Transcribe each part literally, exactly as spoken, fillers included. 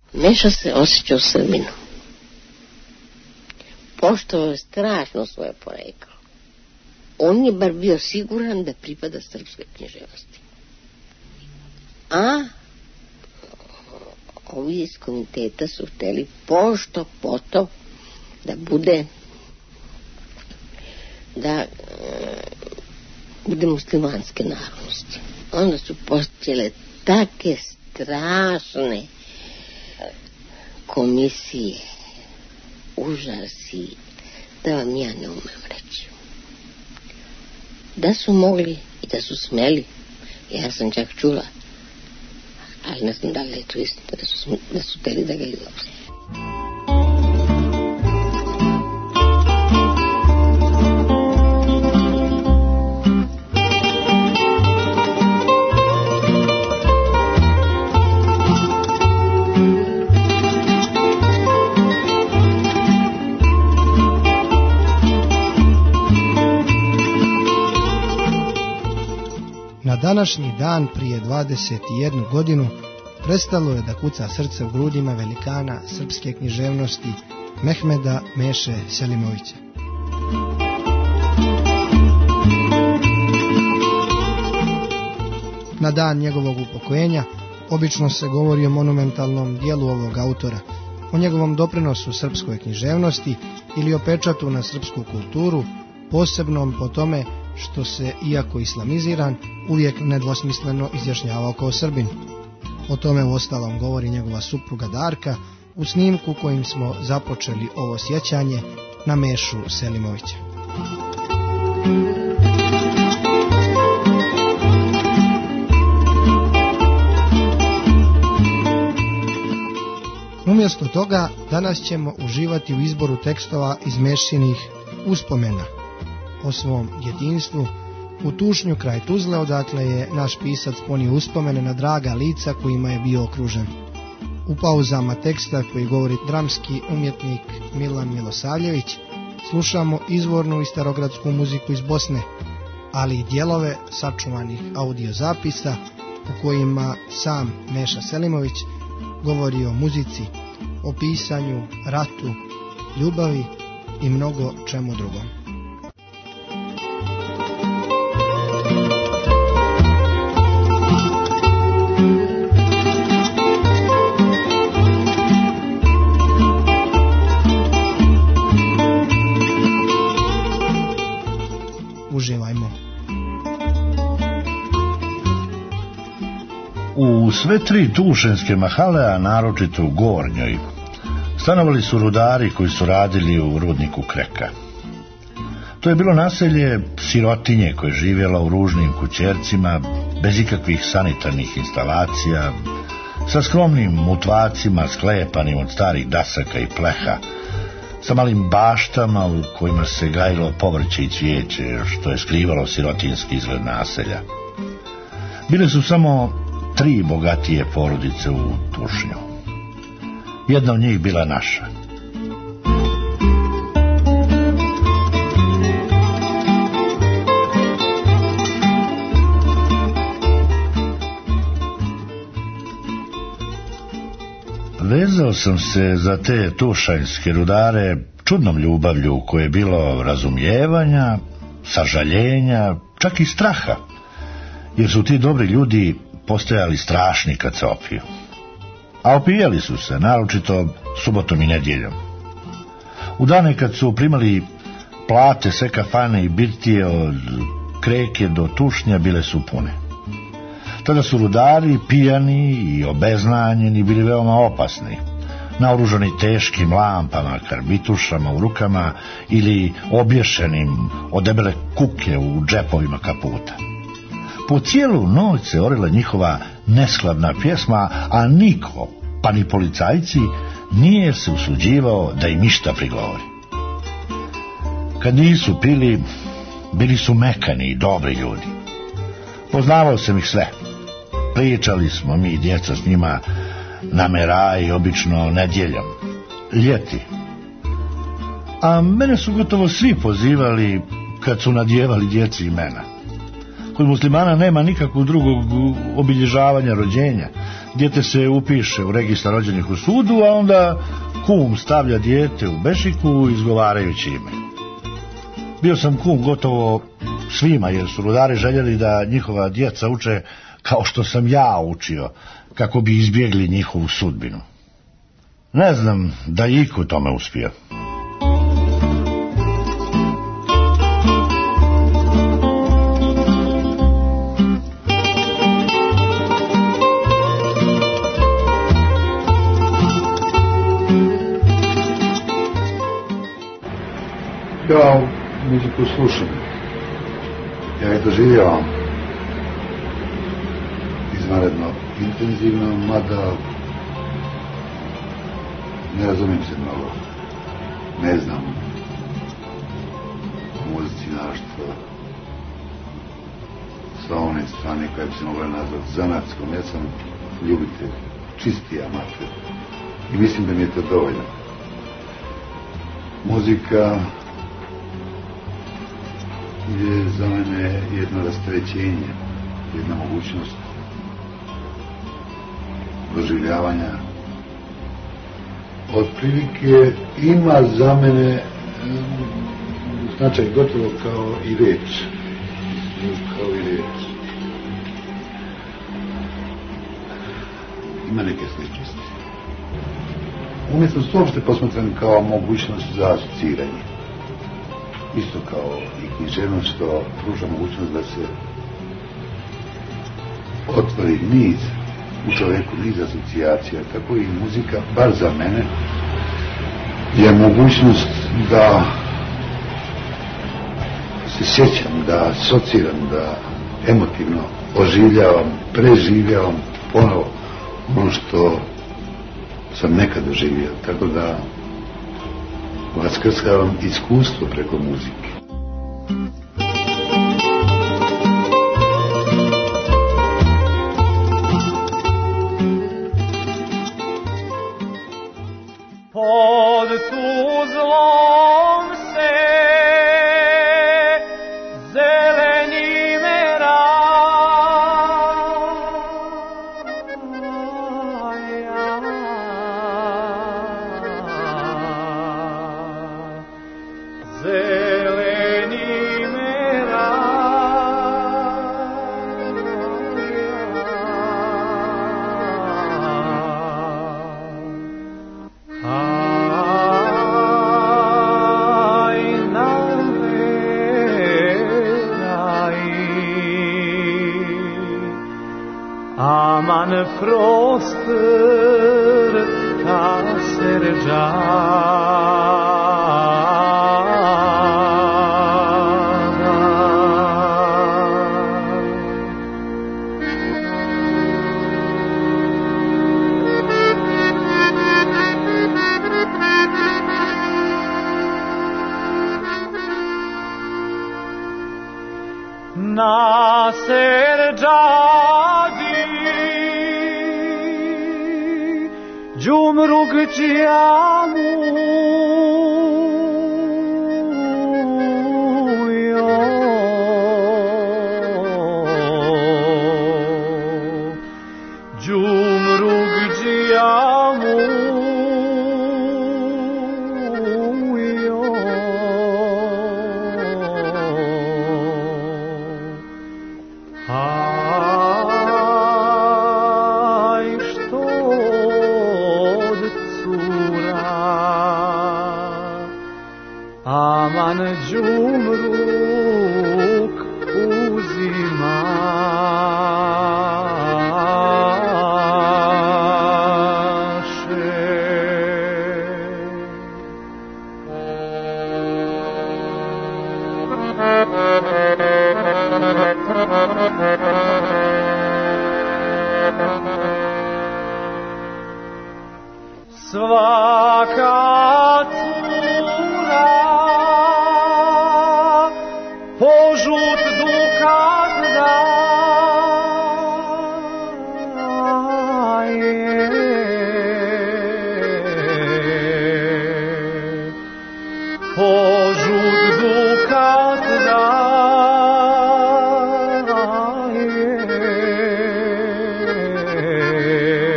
Meša se osjećao Srbinom. Poštovao je strašno svoje poreklo. On je bar bio siguran da pripada srpskoj književnosti. A ovi iz komiteta su hteli pošto poto da bude da e, bude muslimanske narodnosti. Onda su postojale take strašne komisije, užasi, da vam ja ne umem reći. Da su mogli i da su smeli, ja sam čak čula, ali ne znam da li je to istina, da su, da su teli da ga izopšte. Na današnji dan prije dvadeset jednu godinu prestalo je da kuca srce u grudima velikana srpske književnosti Mehmeda Meše Selimovića. Na dan njegovog upokojenja obično se govori o monumentalnom dijelu ovog autora, o njegovom doprinosu srpskoj književnosti ili o pečatu na srpsku kulturu, posebnom po tome što se, iako islamiziran, uvijek nedvosmisleno izjašnjavao kao Srbin. O tome uostalom govori njegova supruga Darka u snimku kojim smo započeli ovo sjećanje na Mešu Selimovića. Umjesto toga, danas ćemo uživati u izboru tekstova iz Mešinih uspomena o svom djetinjstvu u Tušnju kraj Tuzle, odakle je naš pisac ponio uspomene na draga lica kojima je bio okružen. U pauzama teksta koji govori dramski umjetnik Milan Milosavljević slušamo izvornu i starogradsku muziku iz Bosne, ali i dijelove sačuvanih audiozapisa u kojima sam Meša Selimović govori o muzici, o pisanju, ratu, ljubavi i mnogo čemu drugom. Uživajmo. U sve tri tušenske mahale, a naročito u Gornjoj, stanovali su rudari koji su radili u rudniku Kreka. To je bilo naselje sirotinje koje je živjela u ružnim kućercima, bez ikakvih sanitarnih instalacija, sa skromnim mutvacima sklepanim od starih dasaka i pleha, sa malim baštama u kojima se gajilo povrće i cvijeće, što je skrivalo sirotinski izgled naselja. Bile su samo tri bogatije porodice u Tušnju. Jedna od njih bila naša. Vezao sam se za te tušanjske rudare čudnom ljubavlju u kojoj je bilo razumijevanja, sažaljenja, čak i straha, jer su ti dobri ljudi postojali strašni kad se opiju. A opijali su se, naročito subotom i nedjeljom. U dane kad su primali plate, sve kafane i birtije od Kreke do Tušnja bile su pune. Tada su rudari, pijani i obeznanjeni bili veoma opasni, naoružani teškim lampama, karbitušama u rukama ili obješenim od debele kuke u džepovima kaputa. Po cijelu noć se orila njihova neskladna pjesma, a niko, pa ni policajci, nije se usuđivao da im išta prigovori. Kad nisu pili, bili su mekani i dobri ljudi. Poznavao sam ih sve. Pričali smo mi djeca s njima na meraji, obično nedjeljom, ljeti. A mene su gotovo svi pozivali kad su nadjevali djeci imena. Kod muslimana nema nikakvog drugog obilježavanja rođenja. dijete se upiše u registar rođenih u sudu, a onda kum stavlja dijete u bešiku izgovarajući ime. Bio sam kum gotovo svima, jer su rudari željeli da njihova djeca uče kao što sam ja učio, kako bi izbjegli njihovu sudbinu. Ne znam da je iko tome uspio. Ja muziku slušam. Ja je doživljavam izvanredno intenzivno, mada ne razumijem se mnogo. Ne znam o muzici našto sa one strane koja bi se mogla nazvati zanatskom. Ja sam ljubitelj, čisti amater i mislim da mi je to dovoljno. Muzika je za mene jedno rasterećenje, jedna mogućnost doživljavanja. Otprilike ima za mene značaj gotovo kao i reč. Kao i reč. Ima neke sličnosti. Umjetnost uopšte posmatram kao mogućnost za asociranje. Isto kao i književnost što pruža mogućnost da se otvori niz u čovjeku, niz asocijacija, tako i muzika, bar za mene, je mogućnost da se sjećam, da asociram, da emotivno oživljavam, preživljavam ponovo ono što sam nekad doživio, tako da vaskrskavam iskustvo preko muzike. Pod Tuzlom se zeleni meraja, zeleni aman prostor ta na serđadi Cumruk ciamu Cumruk ciamu aman Cumruk uzimaše. Svaka požut dukat daje, požut dukat daje.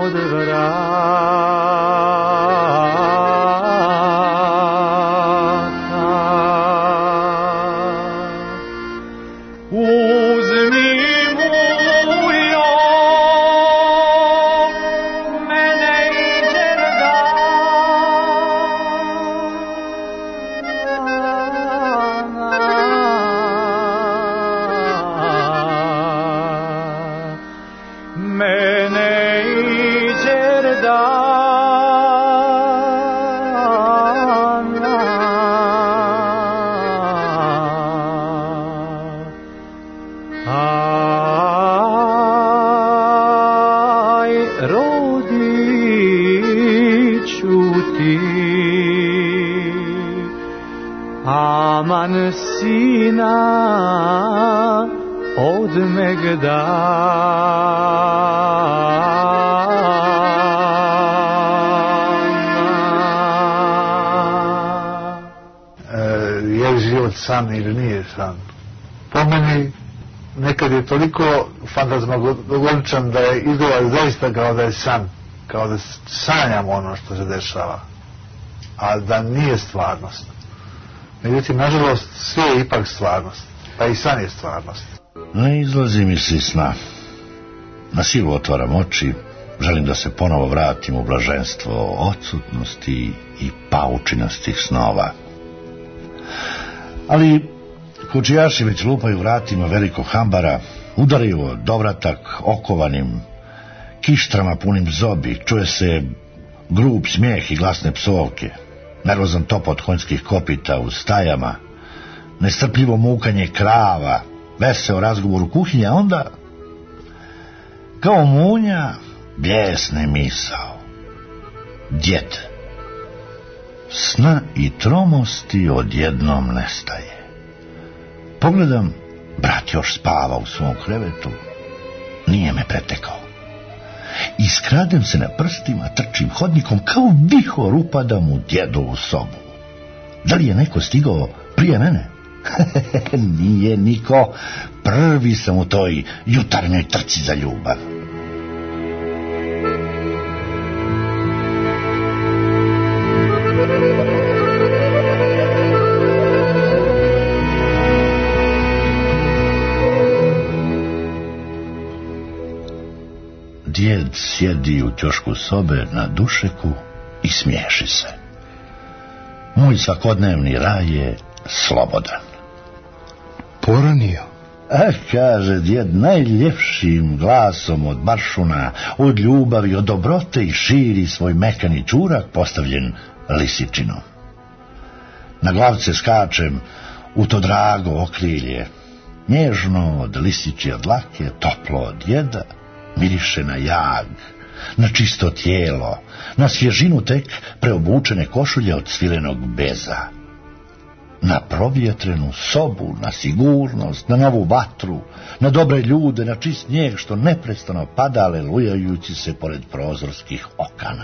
kod vrata. Uzmi mujo mene i Đerdana, mene i Đerdana. Aj, rodiću ti, aman sina od Megdana. Je li život san ili nije san? Po meni nekad je toliko fantazmagoričan da je izgleda zaista kao da je san, kao da sanjam ono što se dešava, a da nije stvarnost. Međutim, nažalost, sve je ipak stvarnost, pa i san je stvarnost. Ne izlazi mi se iz sna. Na silu otvaram oči, želim da se ponovo vratim u blaženstvo odsutnosti i paučinastih snova. Ali kučijaši već lupaju vratima velikog hambara, udaraju o dovratak okovanim kištrama punim zobi, čuje se grub smijeh i glasne psovke, nervozan topot konjskih kopita u stajama, nestrpljivo mukanje krava, veseo razgovor u kuhinji, a onda kao munja bijesne misao. Djed. Sna i tromosti odjednom nestaje. Pogledam, brat još spava u svom krevetu, nije me pretekao. Iskradem se na prstima, trčim hodnikom, kao vihor upadam u djedovu sobu. Da li je neko stigao prije mene? Nije niko, prvi sam u toj jutarnjoj trci za ljubav. Djed sjedi u ćošku sobe na dušeku i smiješi se. Moj svakodnevni raj je slobodan. Poranio? Eh, kaže djed najljepšim glasom od baršuna, od ljubavi, od dobrote i širi svoj mekani čurak postavljen lisičinom. Na glavce skačem u to drago okrilje, nježno od lisičje dlake, toplo od djeda, miriše na jag, na čisto tijelo, na svježinu tek preobučene košulje od svilenog beza, na provjetrenu sobu, na sigurnost, na novu vatru, na dobre ljude, na čist snijeg što neprestano pada alelujajući se pored prozorskih okana.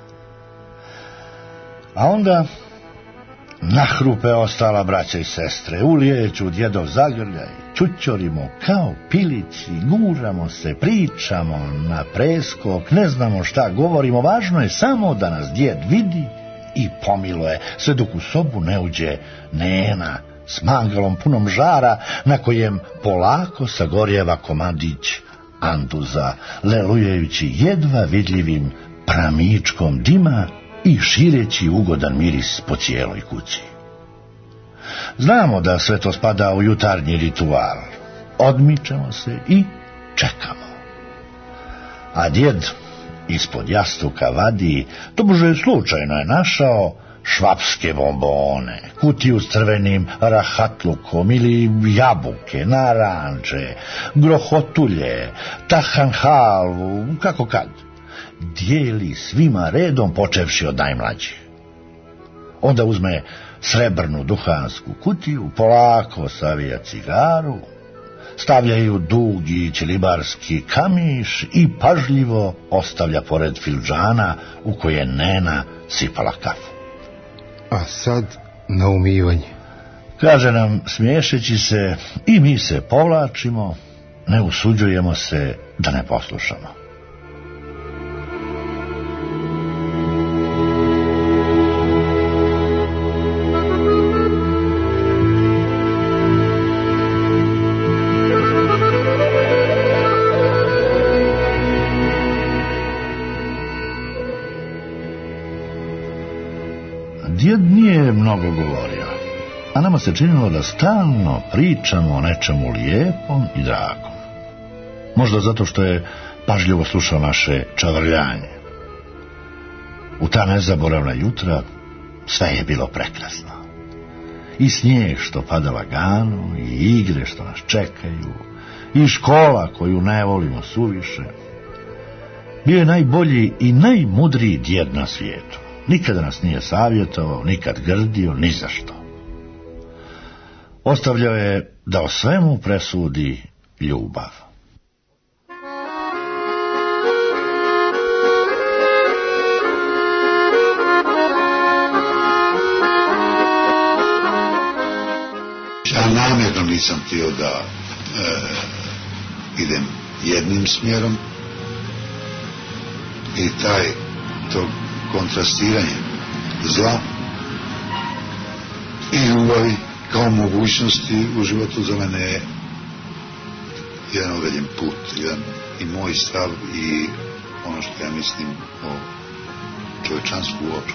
A onda nahrupe ostala braća i sestre, ulijeću u djedov zagrljaj, čućorimo kao pilići, guramo se, pričamo na preskok, ne znamo šta govorimo, važno je samo da nas djed vidi i pomiluje, sve dok u sobu ne uđe nena s mangalom punom žara, na kojem polako sagorjeva komadić anduza, lelujajući jedva vidljivim pramičkom dima i šireći ugodan miris po cijeloj kući. Znamo da sve to spada u jutarnji ritual. Odmičemo se i čekamo. A djed ispod jastuka vadi, tobože slučajno je našao, švapske bombone, kutiju s crvenim rahatlukom ili jabuke, naranče, grohotulje, tahan halvu, kako kad. Dijeli svima redom počevši od najmlađih. Onda uzme srebrnu duhansku kutiju, polako savija cigaru, stavljaju dugi ćelibarski kamiš i pažljivo ostavlja pored filđana u koje nena sipala kafu. A sad na umivanje. Kaže nam smiješeći se, i mi se povlačimo, ne usuđujemo se da ne poslušamo. djed nije mnogo govorio, a nama se činilo da stalno pričamo o nečemu lijepom i dragom. Možda zato što je pažljivo slušao naše čavrljanje. U ta nezaboravna jutra sve je bilo prekrasno. I snijeg što pada lagano, i igre što nas čekaju, i škola koju ne volimo suviše. Bio je najbolji i najmudriji djed na svijetu. Nikada nas nije savjetovao, nikad grdio, ni za što. Ostavljao je da o svemu presudi ljubav. Ja namjerno nisam htio da e, idem jednim smjerom i taj to kontrastiranje zla i ljubavi kao mogućnosti u životu za mene je jedan određen put, jedan i moj stav i ono što ja mislim o čovječanstvu uopšte.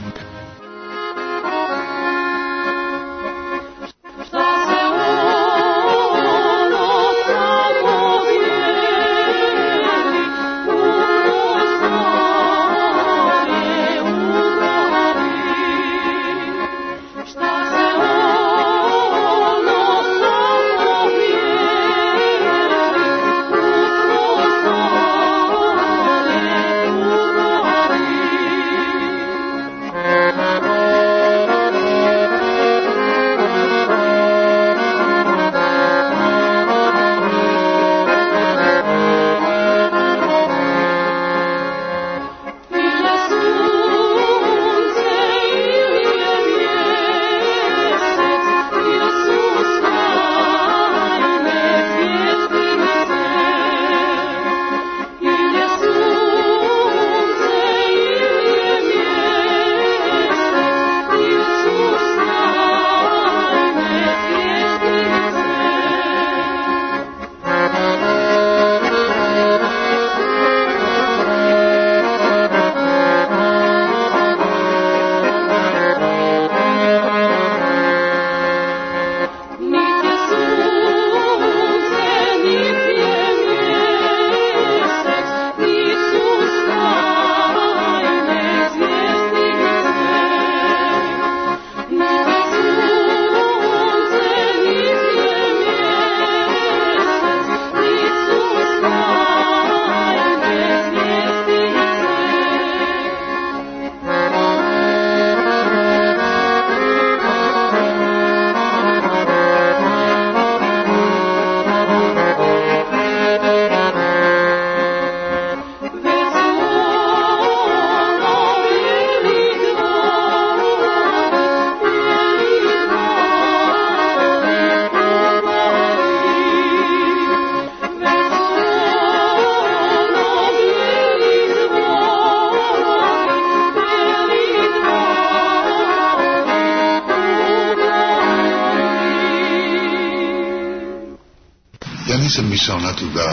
Nisam mislio na to da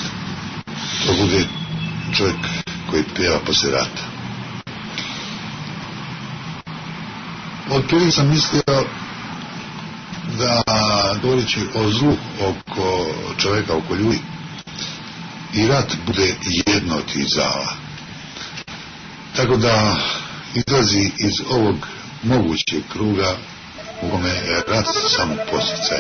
to bude čovjek koji pjeva poslije rata. Otprilike sam mislio da govoreći o zlu oko čovjeka, oko ljudi, i rat bude jedno od tih zala. Tako da izlazi iz ovog mogućeg kruga u kome je rat samo posticaj.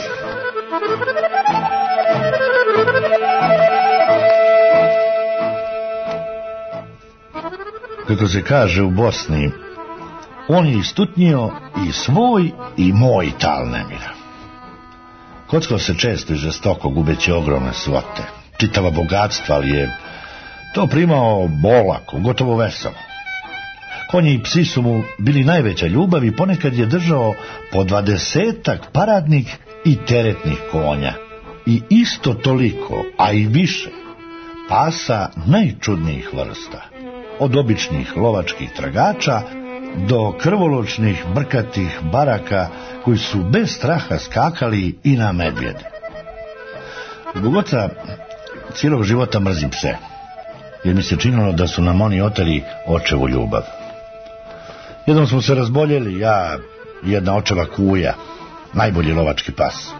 Kako se kaže u Bosni, on je istutnio i svoj i moj tal nemira. Kockao se često i žestoko, gubeći ogromne svote, čitava bogatstva, ali je to primao bolako, gotovo veselo. Konji i psi su mu bili najveća ljubav i ponekad je držao po dvadesetak paradnih i teretnih konja. I isto toliko, a i više, pasa najčudnijih vrsta. Od običnih lovačkih tragača do krvoločnih brkatih baraka koji su bez straha skakali i na medvjede. Zbog oca cijelog života mrzim pse, jer mi se činilo da su nam oni oteli očevu ljubav. Jednom smo se razboljeli, ja i jedna očeva kuja, najbolji lovački pas.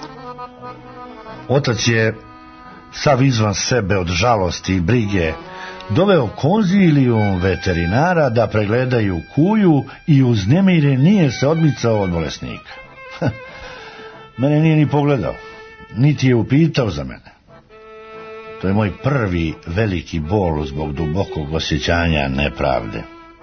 Otac je, sav izvan sebe od žalosti i brige, doveo konzilijum veterinara da pregledaju kuju i uznemiren nije se odmicao od bolesnika. Mene nije ni pogledao, niti je upitao za mene. To je moj prvi veliki bol zbog dubokog osjećanja nepravde.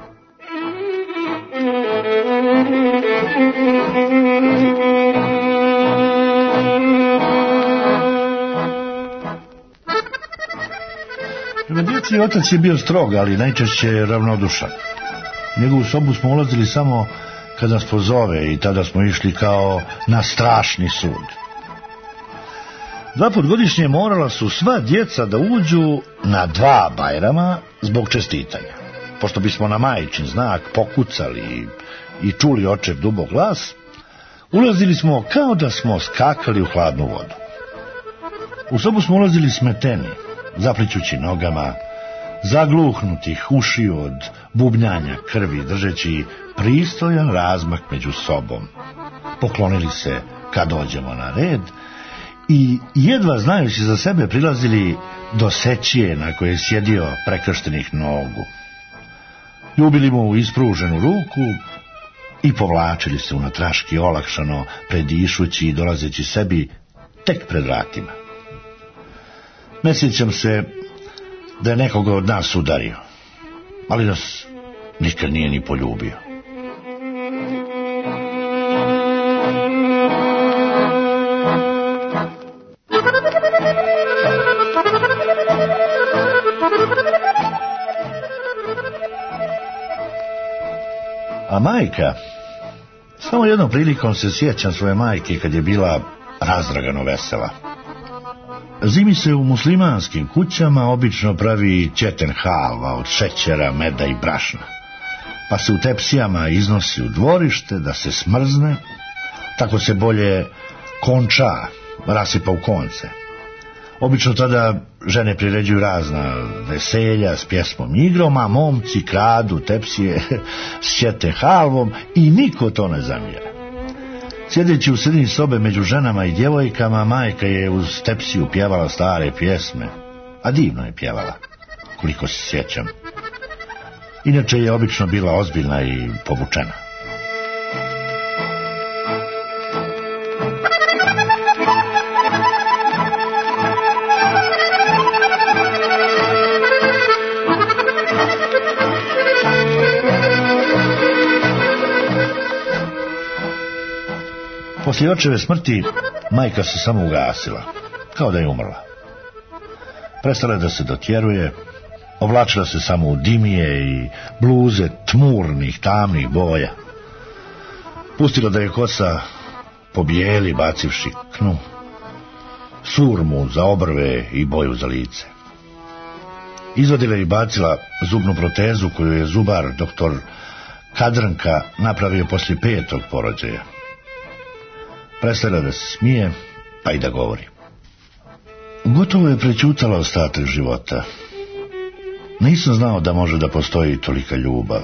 Prema djeci otac je bio strog, ali najčešće ravnodušan. U njegovu sobu smo ulazili samo kad nas pozove i tada smo išli kao na strašni sud. Dva put godišnje morala su sva djeca da uđu na dva Bajrama zbog čestitanja. Pošto bismo na majčin znak pokucali i čuli očev dubok glas, ulazili smo kao da smo skakali u hladnu vodu. U sobu smo ulazili smeteni, zaplićući nogama, zagluhnutih ušiju od bubnjanja krvi, držeći pristojan razmak među sobom. Poklonili se kad dođemo na red i jedva znajući za sebe prilazili do sećije na koje je sjedio prekrštenih nogu. Ljubili mu ispruženu ruku i povlačili se unatraški olakšano, predišući i dolazeći sebi tek pred vratima. Ne sjećam se da je nekoga od nas udario, ali nas nikad nije ni poljubio. A majka, samo jednom prilikom se sjećam svoje majke kad je bila razdragano vesela. Zimi se u muslimanskim kućama obično pravi ćeten halva od šećera, meda i brašna, pa se u tepsijama iznosi u dvorište da se smrzne, tako se bolje konča rasipa u konce. Obično tada žene priređuju razna veselja s pjesmom i igrom, a momci kradu tepsije s ćeten halvom i niko to ne zamjera. Sjedeći u sredini sobe među ženama i djevojkama, majka je uz tepsiju pjevala stare pjesme, a divno je pjevala, koliko se sjećam. Inače je obično bila ozbiljna i povučena. Poslije očeve smrti majka se samo ugasila, kao da je umrla. Prestala je da se dotjeruje, oblačila se samo u dimije i bluze tmurnih, tamnih boja. Pustila da je kosa pobijeli, bacivši knu, surmu za obrve i boju za lice. Izvadila i bacila zubnu protezu koju je zubar doktor Kadrnka napravio poslije petog porođaja. Prestala da se smije, pa i da govori. Gotovo je prećutala ostatak života. Nisam znao da može da postoji tolika ljubav.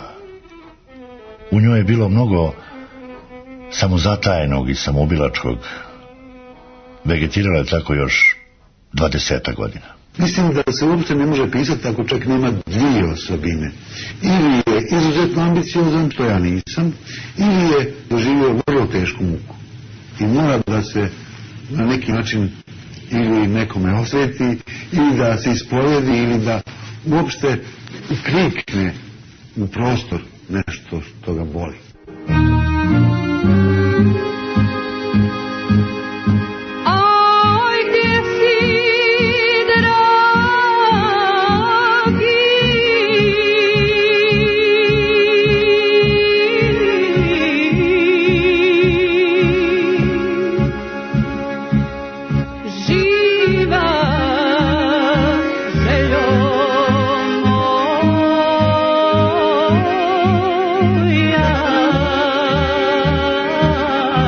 U njoj je bilo mnogo samozatajenog i samoubilačkog. Vegetirala je tako još dvadesetak godina. Mislim da se uopšte ne može pisati ako čak nema dvije osobine. Ili je izuzetno ambiciozan, što ja nisam, ili je doživio vrlo tešku muku. I mora da se na neki način ili nekome osveti, ili da se ispovjedi, ili da uopšte ukrikne u prostor nešto što ga boli. Yeah.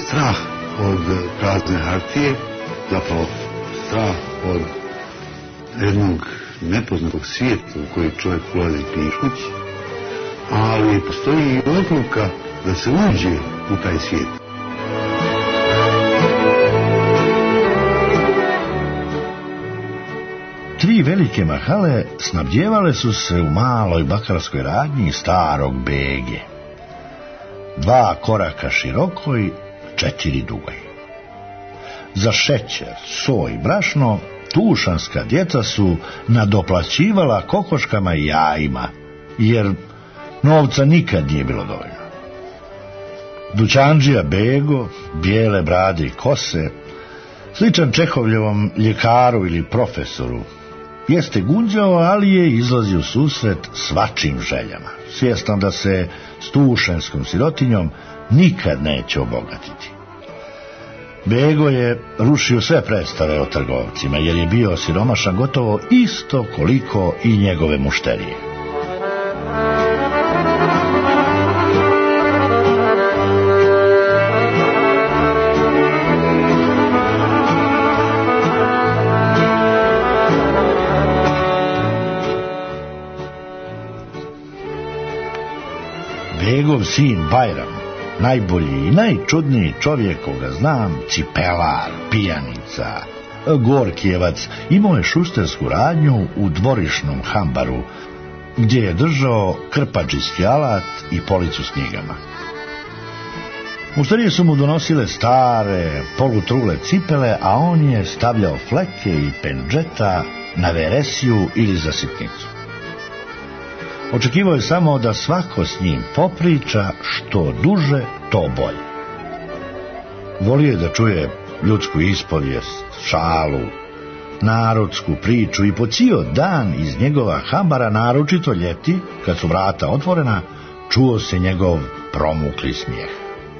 strah od prazne hartije, zapravo strah od jednog nepoznatog svijeta u koji čovjek ulazi pišući, ali postoji i odluka da se uđe u taj svijet. Tri velike mahale snabdjevale su se u maloj bakarskoj radnji starog Bege. Dva koraka širokoj, četiri dugoj. Za šećer, so i brašno tušanska djeca su nadoplaćivala kokoškama i jajima, jer novca nikad nije bilo dovoljno. Dućandžija Bego, bijele brade i kose, sličan Čehovljevom ljekaru ili profesoru, jeste gunđao, ali je izlazio u susret svačim željama, svjestan da se s tušenskom sirotinjom nikad neće obogatiti. Bego je rušio sve predstave o trgovcima, jer je bio siromašan gotovo isto koliko i njegove mušterije. Begov sin Bajram, najbolji i najčudniji čovjek koga znam, cipelar, pijanica, Gorkijevac, imao je šustersku radnju u dvorišnom hambaru, gdje je držao krpađiski alat i policu s knjigama. Mušterije su mu donosile stare, polutrule cipele, a on je stavljao fleke i pendžeta na veresiju ili za sitnicu. Očekivao je samo da svako s njim popriča, što duže, to bolje. Volio je da čuje ljudsku ispovijest, šalu, narodsku priču i po cijel dan iz njegova hambara, naročito ljeti, kad su vrata otvorena, čuo se njegov promukli smijeh.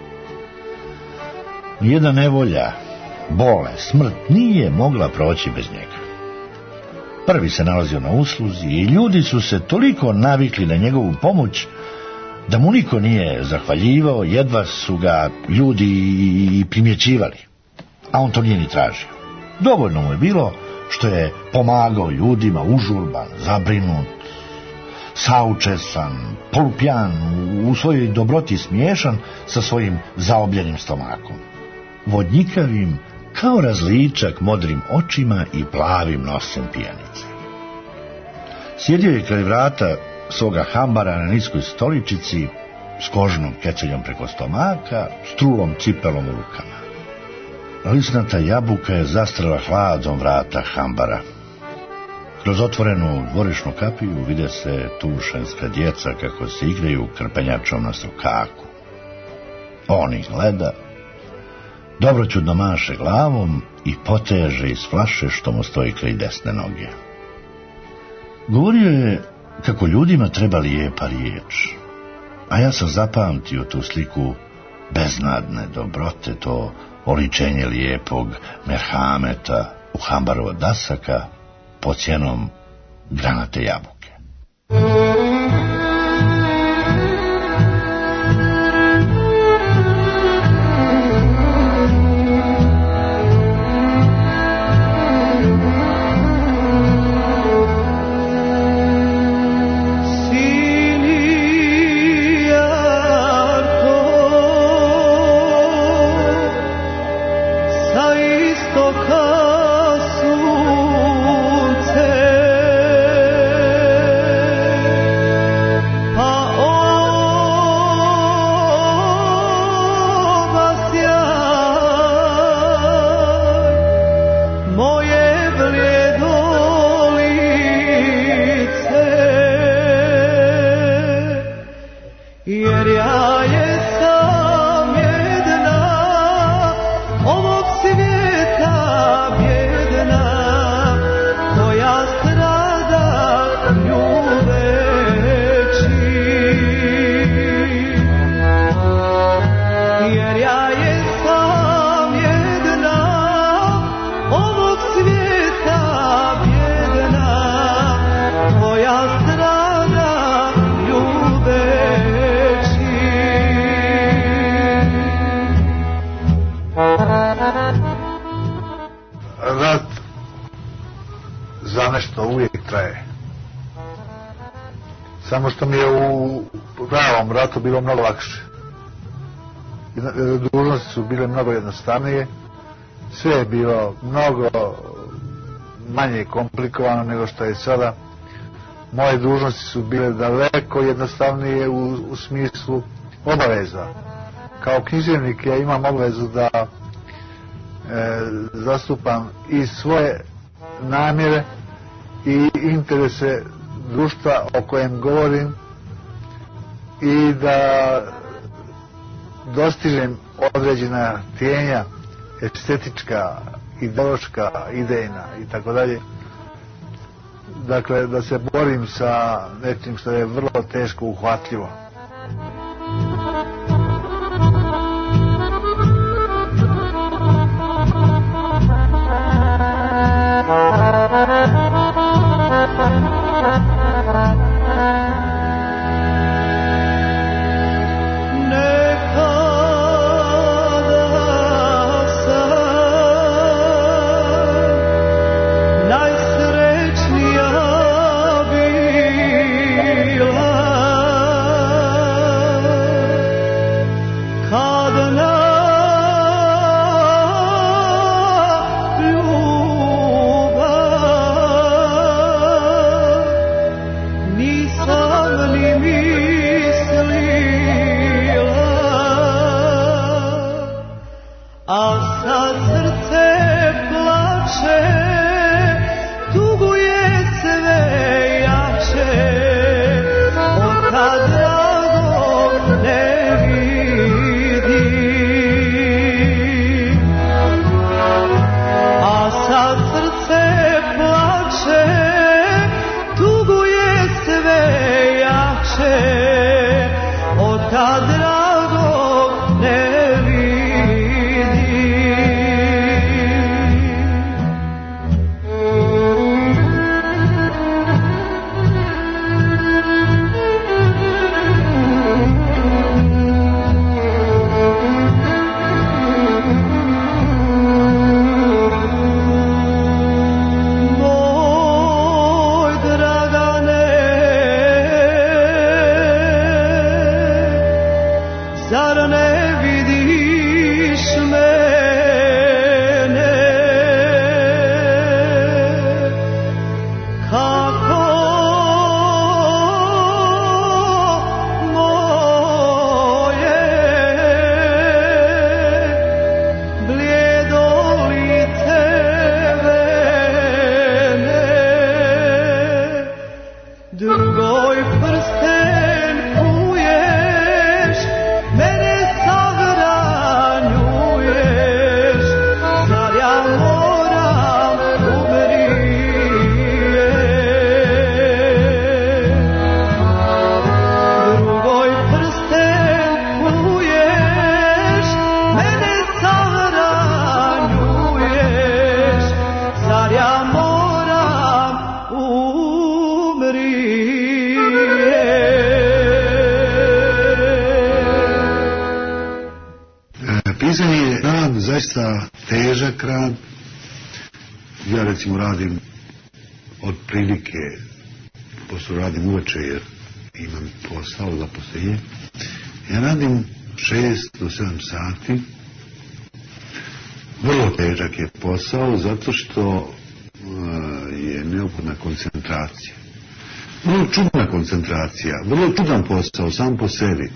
Nijedna nevolja, bolest, smrt nije mogla proći bez njega. Prvi se nalazio na usluzi i ljudi su se toliko navikli na njegovu pomoć da mu niko nije zahvaljivao, jedva su ga ljudi i primjećivali, a on to nije ni tražio. Dovoljno mu je bilo što je pomagao ljudima, užurban, zabrinut, saučesan, polupijan, u svojoj dobroti smiješan, sa svojim zaobljenim stomakom, vodnjikavim kao različak modrim očima i plavim nosem pijanice. Sjedio je kraj vrata svoga hambara na niskoj stoličici s kožnom keceljom preko stomaka, s trulom cipelom u rukama. Lisnata jabuka je zastrela hladom vrata hambara. Kroz otvorenu dvorišnu kapiju vide se tušenska djeca kako se igraju krpenjačom na strukaku. On ih gleda, dobroćudno maše glavom i poteže iz flaše što mu stoji kraj desne noge. Govorio je kako ljudima treba lijepa riječ, a ja sam zapamtio tu sliku beznadne dobrote, to oličenje lijepog merhameta u hambaru od dasaka pod cijenom granate jabuke. Rat za nešto uvijek traje. Samo što mi je u pravom ratu bilo mnogo lakše. Dužnosti su bile mnogo jednostavnije. Sve je bilo mnogo manje komplikovano nego što je sada. Moje dužnosti su bile daleko jednostavnije u, u smislu obaveza. Kao književnik ja imam obavezu da e, zastupam i svoje namjere i interese društva o kojem govorim i da dostižem određena htijenja estetička, ideološka, idejna i tako dalje. Dakle, da se borim sa nečim što je vrlo teško uhvatljivo. Pisanje je rad, zaista težak rad. Ja recimo radim od prilike, pošto radim uveče jer imam posao, zaposlenje. Ja radim šest do sedam sati. Vrlo težak je posao zato što uh, je neophodna koncentracija. Vrlo čudna koncentracija, vrlo čudan posao sam po sebi.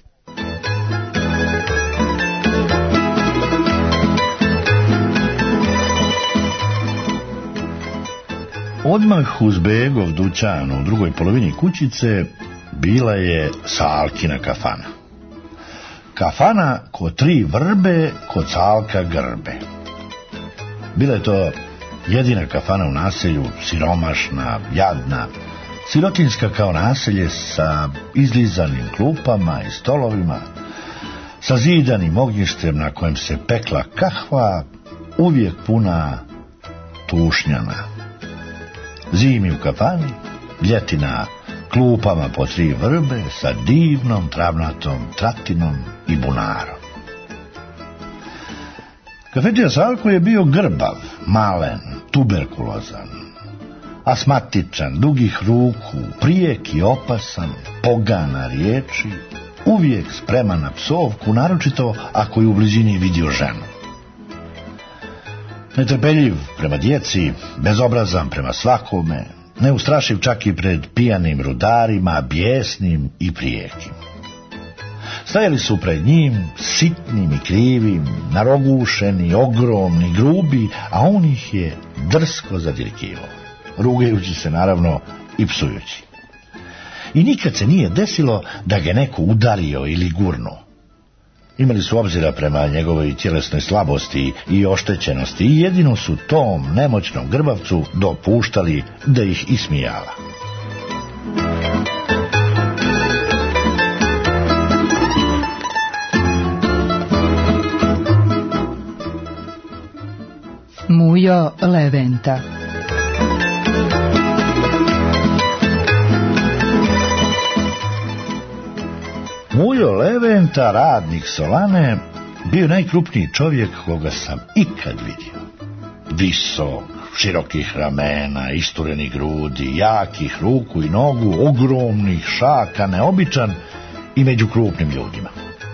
Odmah uz Begov dućan u drugoj polovini kućice bila je Salkina kafana. Kafana ko tri vrbe, ko Calka grbe. Bila je to jedina kafana u naselju, siromašna, jadna, sirotinska kao naselje sa izlizanim klupama i stolovima, sa zidanim ognjištem na kojem se pekla kahva, uvijek puna tušnjana. Zimi u kafani, ljeti na klupama po tri vrbe sa divnom travnatom tratinom i bunarom. Kafetija Salko je bio grbav, malen, tuberkulozan, asmatičan, dugih ruku, prijek i opasan, pogana riječi, uvijek spreman na psovku, naročito ako je u blizini vidio ženu. Netrpeljiv prema djeci, bezobrazan prema svakome, neustrašiv čak i pred pijanim rudarima, bijesnim i prijekim. Stajali su pred njim, sitnim i krivim, narogušeni, ogromni, grubi, a on ih je drsko zadirkivao, rugajući se naravno i psujući. I nikad se nije desilo da ga neko udario ili gurnuo. Imali su obzira prema njegovoj tjelesnoj slabosti i oštećenosti i jedino su tom nemoćnom grbavcu dopuštali da ih ismijava. Mujo Leventa. Mujo Leventa, radnik Solane, bio najkrupniji čovjek koga sam ikad vidio. Visok, širokih ramena, isturenih grudi, jakih ruku i nogu, ogromnih šaka, neobičan i među krupnim ljudima.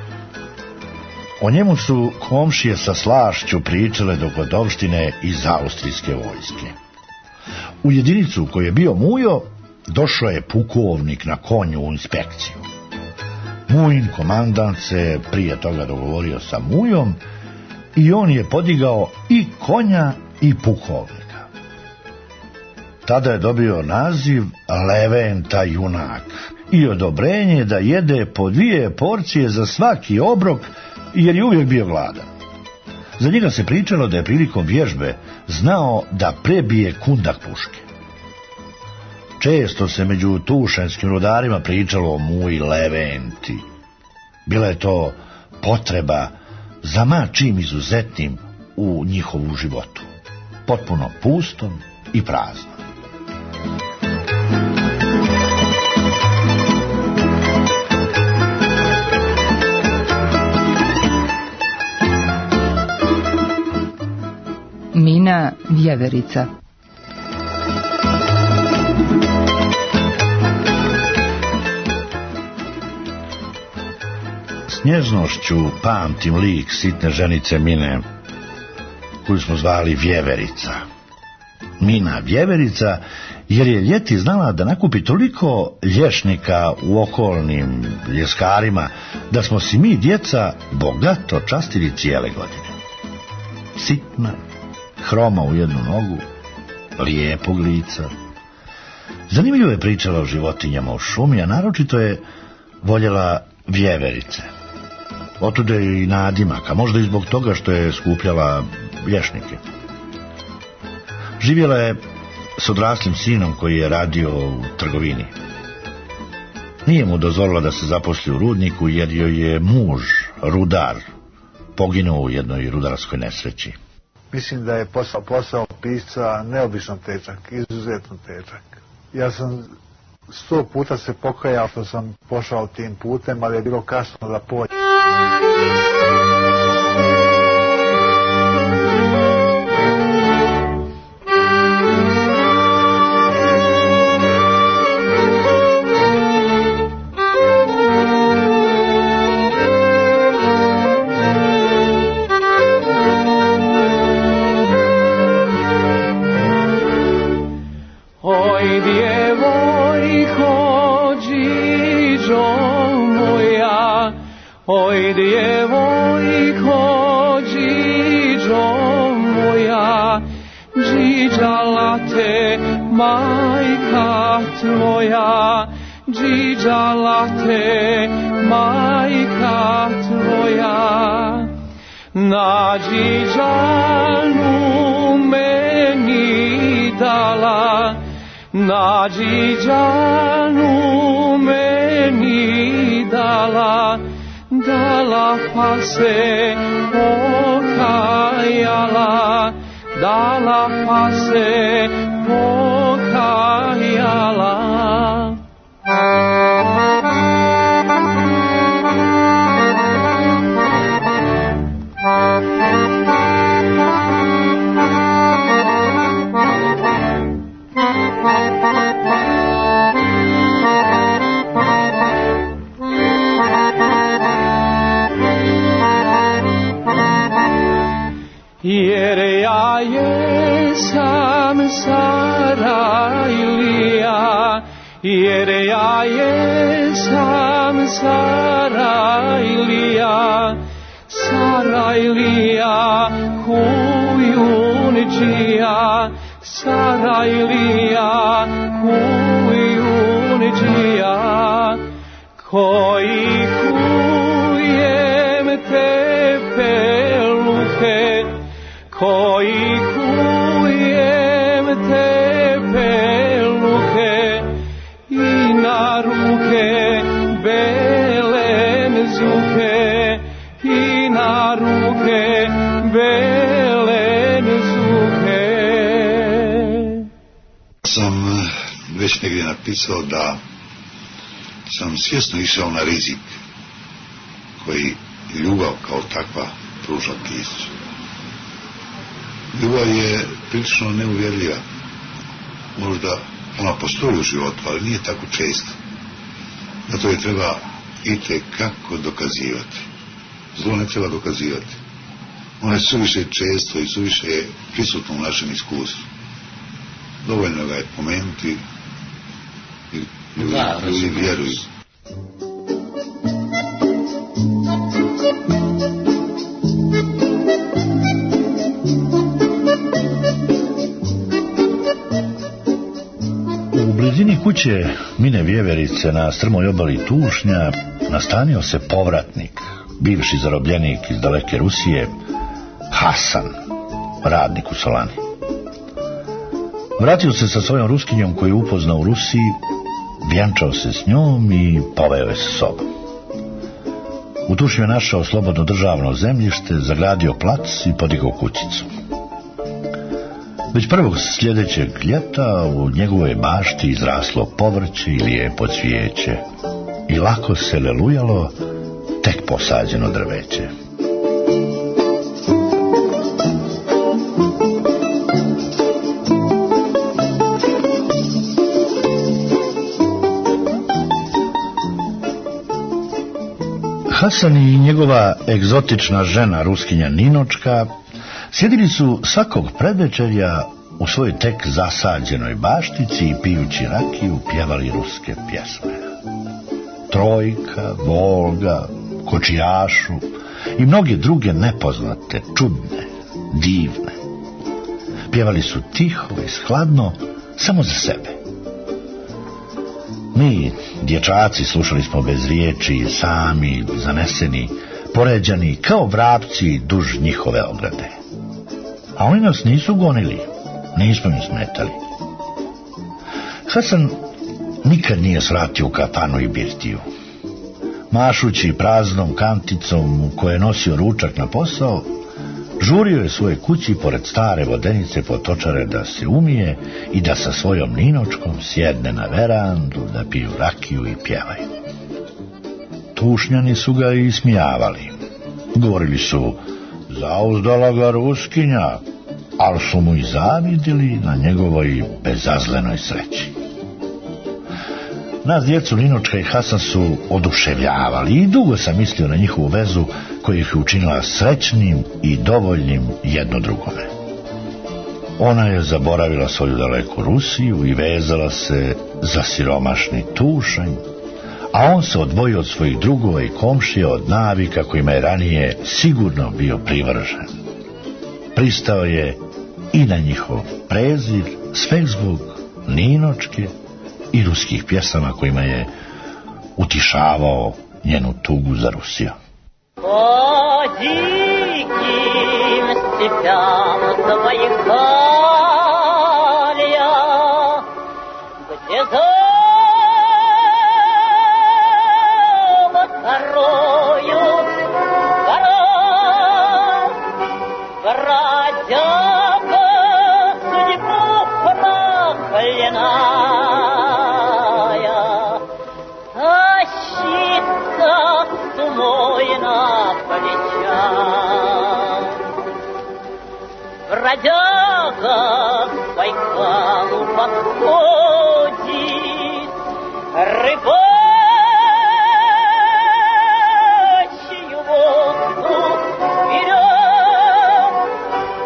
O njemu su komšije sa slašću pričale do godovštine iz austrijske vojske. U jedinicu u kojoj je bio Mujo došao je pukovnik na konju u inspekciju. Mujin komandant se prije toga dogovorio sa Mujom i on je podigao i konja i pukovnika. Tada je dobio naziv Leventa junak i odobrenje da jede po dvije porcije za svaki obrok, jer je uvijek bio gladan. Za njega se pričalo da je prilikom vježbe znao da prebije kundak puške. Često se među tušanskim rudarima pričalo o Muji Leventi. Bila je to potreba za ma čim izuzetnim u njihovu životu. Potpuno pustom i praznom. Mina Vjeverica. S nježnošću pamtim lik sitne ženice Mine, koju smo zvali Vjeverica. Mina Vjeverica, jer je ljeti znala da nakupi toliko lješnika u okolnim ljeskarima, da smo si mi djeca bogato častili cijele godine. Sitna, hroma u jednu nogu, lijepog lica. Zanimljivo je pričala o životinjama u šumi, a naročito je voljela vjeverice. Otude je i nadimak, a možda i zbog toga što je skupljala lješnike. Živjela je s odraslim sinom koji je radio u trgovini. Nije mu dozvolila da se zaposli u rudniku, jer joj je muž, rudar, poginuo u jednoj rudarskoj nesreći. Mislim da je posao, posao pisca neobično težak, izuzetno težak. Ja sam sto puta se pokajao što sam pošao tim putem, ali je bilo kasno da pođe. Oj djevojko, džiđo moja, džiđala te majka tvoja, džiđala te majka tvoja. Na džiđanu meni dala, na džiđanu meni dala, dala pa se pokajala, dala pa se pokajala. jer ja jesam Sarajlija, jer ja jesam Sarajlija, Sarajlija kujunđija, Sarajlija kujunđija, koji kujem te peluhe, koji kujem te peluhe, i na ruke bele mzuhe, i na ruke bele mzuhe. Sam već negdje napisao da sam svjesno išao na rizik koji ljubav kao takva pruža piscu. Ljubav je prilično neuvjerljiva. Možda ona postoji u životu, ali nije tako često. Zato je treba itekako dokazivati. Zlo ne treba dokazivati. Ono je suviše često i suviše prisutno u našem iskustvu. Dovoljno ga je pomenuti i ljudi, ljudi vjeruju. U blizini kuće Mine Vjeverice na strmoj obali Tušnja nastanio se povratnik, bivši zarobljenik iz daleke Rusije, Hasan, radnik u Solani. Vratio se sa svojom Ruskinjom koju upoznao u Rusiji, vjenčao se s njom i poveo je sa sobom. U Tušnju je našao slobodno državno zemljište, zagradio plac i podigao kućicu. Već prvog sljedećeg ljeta u njegovoj bašti izraslo povrće i lijepo cvijeće i lako se lelujalo tek posađeno drveće. Hasan i njegova egzotična žena Ruskinja Ninočka sjedili su svakog predvečerja u svojoj tek zasađenoj baštici i pijući rakiju pjevali ruske pjesme. Trojka, Volga, Kočijašu i mnoge druge nepoznate, čudne, divne. Pjevali su tiho i skladno, samo za sebe. Mi, dječaci, slušali smo bez riječi, sami, zaneseni, poređani kao vrapci duž njihove ograde. A oni nas nisu gonili, nismo im smetali. Hasan nikad nije svratio u kafanu i birtiju. Mašući praznom kanticom u koje je nosio ručak na posao, žurio je svoje kući pored stare vodenice potočare da se umije i da sa svojom Ninočkom sjedne na verandu da piju rakiju i pjevaju. Tušnjani su ga i smijavali. Govorili su, zauzdala ga Ruskinja, ali su mu i zavidili na njegovoj bezazlenoj sreći. Nas djecu Ninočka i Hasan su oduševljavali i dugo sam mislio na njihovu vezu koja ih je učinila srećnim i dovoljnim jedno drugome. Ona je zaboravila svoju daleku Rusiju i vezala se za siromašni Tušanj, a on se odvojio od svojih drugova i komšija od navika kojima je ranije sigurno bio privržen. Pristao je i na njihov prezir, sve zbog Ninočke i ruskih pjesama kojima je utišavao njenu tugu za Rusiju. По диким степям Забайкалья, где золотарою гора, бродяга судьбу проклиная, тащится тумой на плечах. Бродяга к Байкалу подходит, рыбачью воду берет,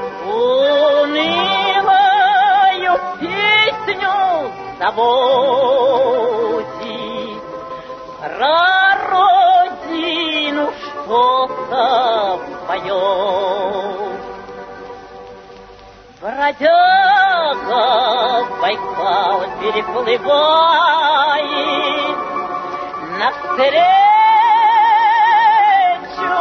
заводи про родину что-то поет. Бродяга Байкал переплывает навстречу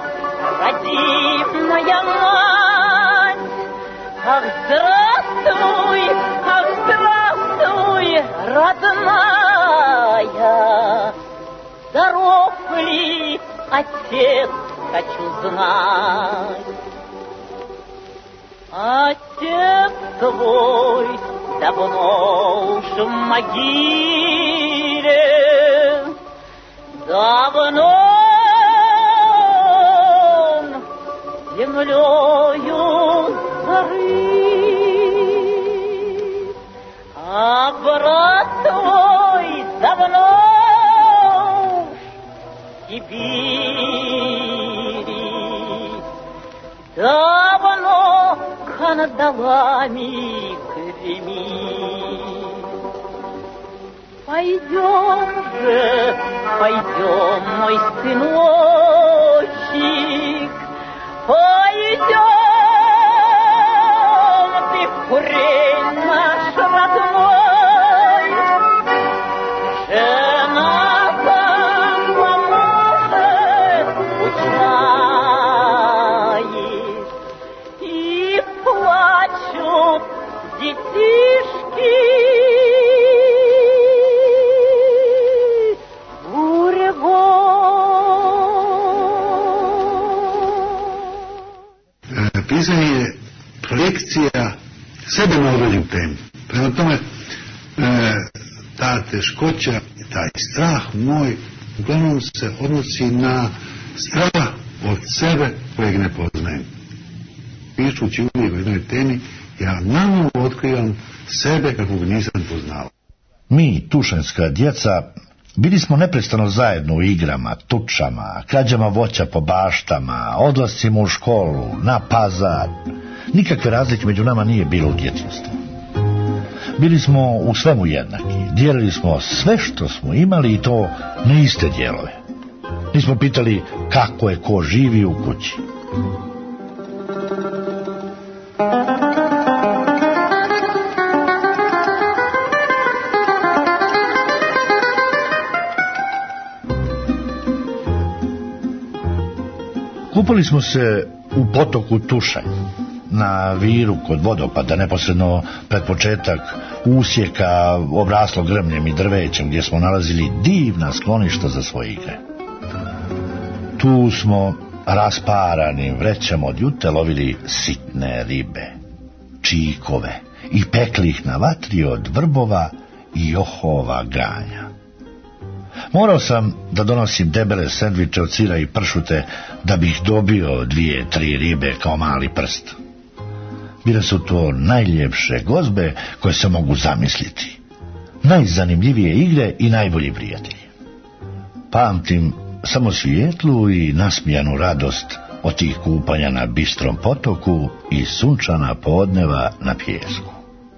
родимая мать. Ах, здравствуй, ах, здравствуй, родная, здоров ли отец, хочу знать. Отец твой давно уж в могиле, давно он землею зарыт, а брат твой давно в Сибири, давно кандалами гремит. Пойдем же, пойдем, мой сыночек, пойдем ты в курень наш родной. Жена там поможет, узнает, и плачут детишки. Pisanje je projekcija sebe na određenu temu. Prema tome, e, ta teškoća, taj strah moj, uglavnom se odnosi na strah od sebe kojeg ne poznajem. Pišući uvijek o jednoj temi, ja nanovo otkrivam sebe kakvog nisam poznao. Mi, tušanska djeca, bili smo neprestano zajedno u igrama, tučama, krađama voća po baštama, odlascima u školu, na pazar. Nikakve razlike među nama nije bilo u djetinjstvu. Bili smo u svemu jednaki, dijelili smo sve što smo imali i to na iste dijelove. Nismo pitali kako je ko živi u kući. Kupali smo se u potoku Tušanj, na Viru kod vodopada, neposredno pred početak usjeka obraslo grmljem i drvećem, gdje smo nalazili divna skloništa za svoje igre. Tu smo rasparanim vrećama od jute lovili sitne ribe, čikove i pekli ih na vatri od vrbova i johova granja. Morao sam da donosim debele sendviče od sira i pršute da bih dobio dvije, tri ribe kao mali prst. Bile su to najljepše gozbe koje se mogu zamisliti. Najzanimljivije igre i najbolji prijatelji. Pamtim samo svijetlu i nasmijanu radost od tih kupanja na bistrom potoku i sunčana podneva na pijesku.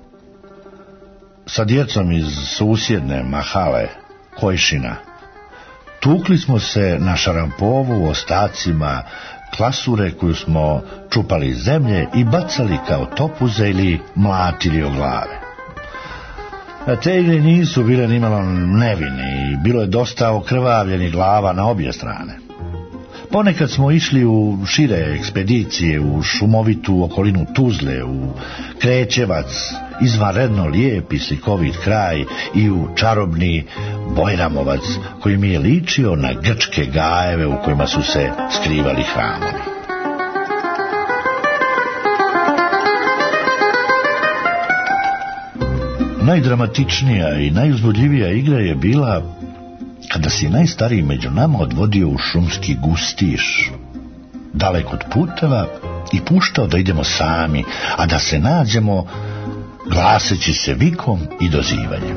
Sa djecom iz susjedne mahale Kojšina tukli smo se na šarampovu ostacima klasure koju smo čupali iz zemlje i bacali kao topuze ili mlatili o glave. A te igre nisu bile nimalo nevine i bilo je dosta okrvavljenih glava na obje strane. Ponekad smo išli u šire ekspedicije, u šumovitu okolinu Tuzle, u Krećevac, izvanredno lijep i slikovit kraj, i u čarobni Bojramovac, koji mi je ličio na grčke gajeve u kojima su se skrivali hramovi. Najdramatičnija i najuzbudljivija igra je bila kada si najstariji među nama odvodio u šumski gustiš, daleko od puteva, i puštao da idemo sami, a da se nađemo glaseći se vikom i dozivanjem.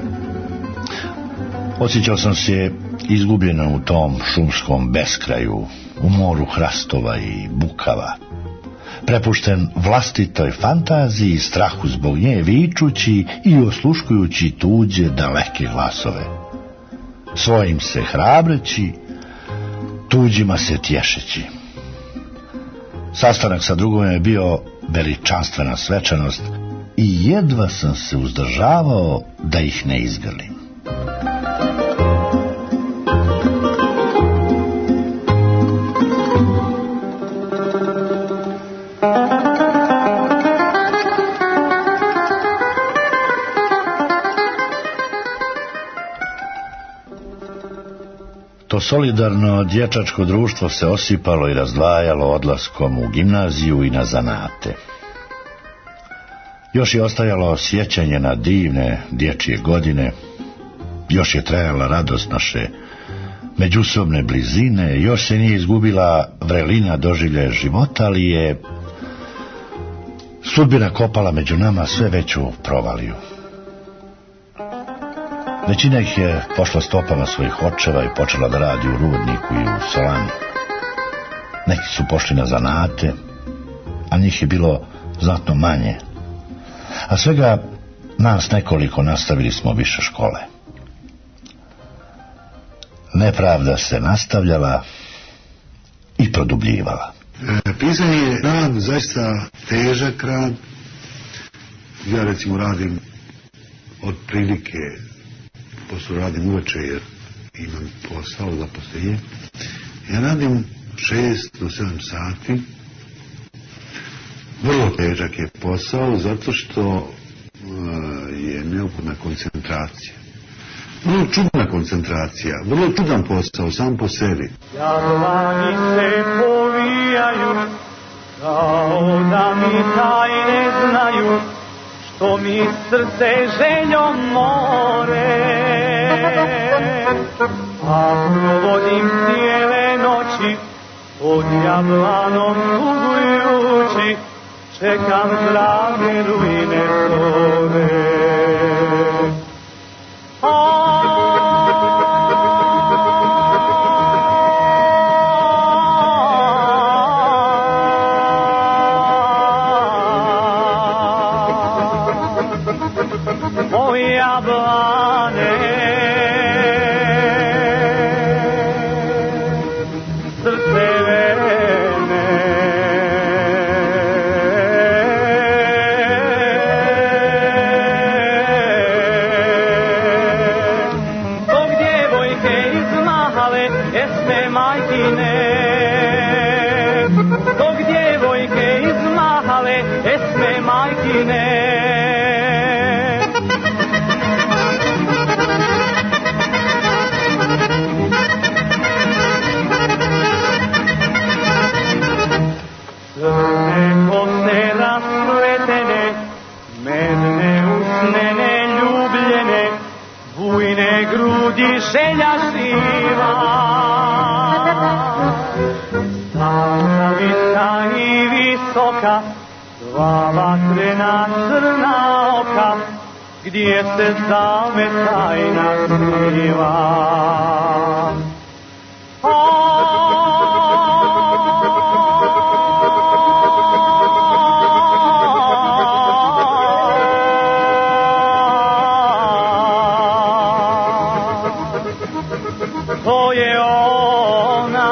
Osjećao sam se izgubljeno u tom šumskom beskraju, u moru hrastova i bukava. prepušten vlastitoj fantaziji i strahu zbog nje, vičući i osluškujući tuđe daleke glasove, svojim se hrabreći, tuđima se tješeći. Sastanak sa drugom je bio veličanstvena svečanost i jedva sam se uzdržavao da ih ne izgrlim. To solidarno dječačko društvo se osipalo i razdvajalo odlaskom u gimnaziju i na zanate. Još je ostajalo sjećanje na divne dječje godine, još je trajala radost naše međusobne blizine, još se nije izgubila vrelina doživljaja života, ali je sudbina kopala među nama sve veću provaliju. Većina ih je pošla stopama svojih očeva i počela da radi u rudniku i u solani. Neki su pošli na zanate, a njih je bilo znatno manje. A svega nas nekoliko nastavili smo više škole. Nepravda se nastavljala i produbljivala. E, pisanje je rad, zaista težak rad. Ja recimo radim od prilike, pošto radim uveče jer imam posao zaposlenje. Ja radim šest do sedam sati. Vrlo težak je posao zato što uh, je neophodna koncentracija. Vrlo čudna koncentracija, vrlo čudan posao sam po sebi. Jarlani se povijaju, kao da mi tajne znaju, što mi srce željom more. A provodim cijele noći, pod jablanom tugujući, čekam zdrave rujne slove. Moja blane, srce vene, dok djevojke izmahale esme majkine, dok djevojke izmahale esme majkine. Grudi želja živa, stara viska i visoka, dva vatrena crna oka, gdje se zame tajna skriva. To je ona,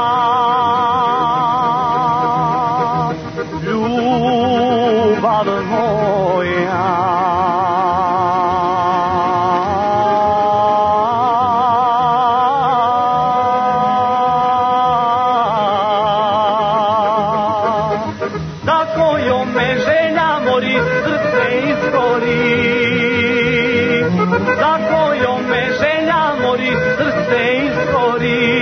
ljubav moja. Da kojom me želja mori, srce izgori. Da kojom me želja mori, srce izgori.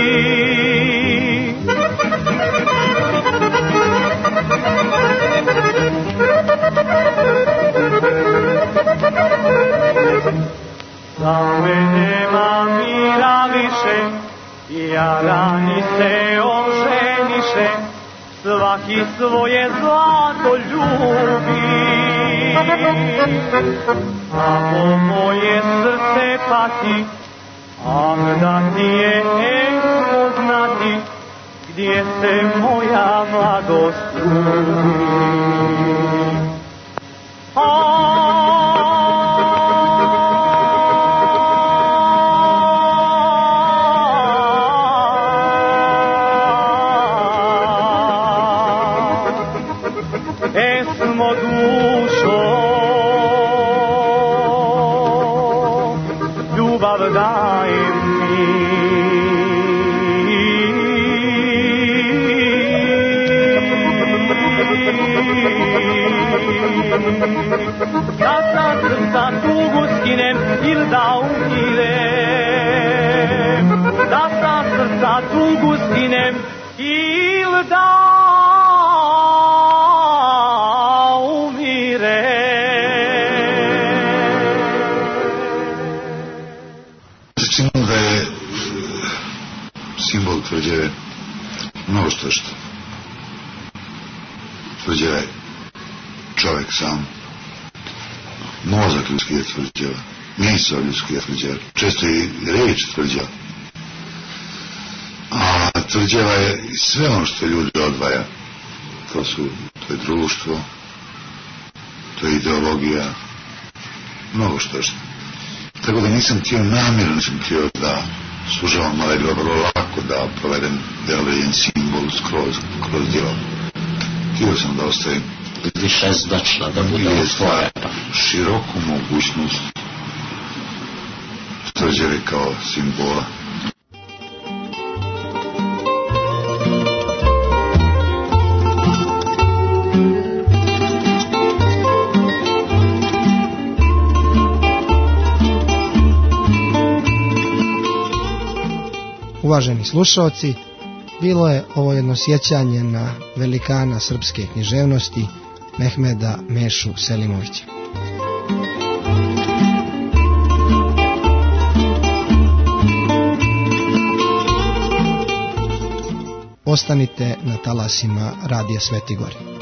Za me nema mira više, jarani se oženiše, svaki svoje zlato ljubi. A po moje srce pati, a da ti je teško znati, gdje se moja mladost gubi. esmo dušo, ljubav daj mi. Da sa srca tugu skinem ili da umirem, da sa srca tugu skinem ili da Recimo da je simbol tvrđave mnogo što što. Tvrđava je čovjek sam. Mozak ljudski je tvrđava. Misao ljudski je tvrđava. Često i reč tvrđava. A tvrđava je sve ono što ljude odvaja. To su, to je društvo, to je ideologija, mnogo što što. Tako da nisam htio namjerno, nisam htio da služavam, ali je bilo vrlo lako da provedem jedan simbol skroz, kroz djelo. Htio sam da ostavim više zdačna, da bude svoje. Široku mogućnost tvrđave kao simbola. Uvaženi slušaoci, bilo je ovo jedno sjećanje na velikana srpske književnosti Mehmeda Mešu Selimovića. Ostanite na talasima Radija Sveti Gori.